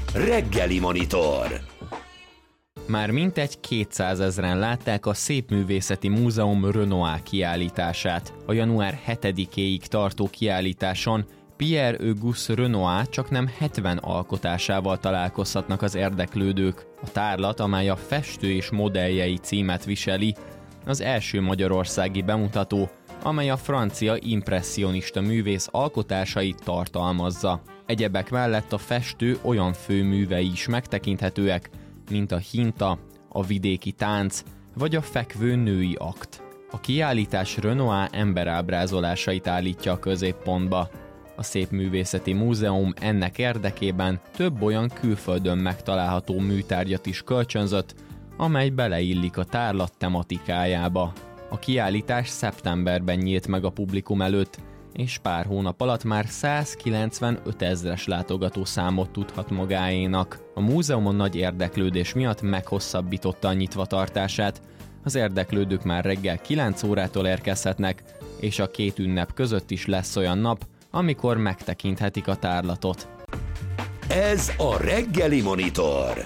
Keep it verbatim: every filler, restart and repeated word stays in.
Reggeli Monitor. Már mintegy kétszázezren látták a Szépművészeti Múzeum Renoir kiállítását. A január hetedikéig tartó kiállításon Pierre-Auguste Renoir csaknem hetven alkotásával találkozhatnak az érdeklődők. A tárlat, amely a Festő és modelljei címet viseli, az első magyarországi bemutató, amely a francia impresszionista művész alkotásait tartalmazza. Egyebek mellett a festő olyan főművei is megtekinthetőek, mint a Hinta, a Vidéki tánc vagy a Fekvő női akt. A kiállítás Renoir emberábrázolásait állítja a középpontba. A Szépművészeti Múzeum ennek érdekében több olyan külföldön megtalálható műtárgyat is kölcsönzött, amely beleillik a tárlat tematikájába. A kiállítás szeptemberben nyílt meg a publikum előtt, és pár hónap alatt már százkilencvenötezres látogató számot tudhat magáénak. A múzeumon nagy érdeklődés miatt meghosszabbította a nyitvatartását, az érdeklődők már reggel kilenc órától érkezhetnek, és a két ünnep között is lesz olyan nap, amikor megtekinthetik a tárlatot. Ez a Reggeli Monitor.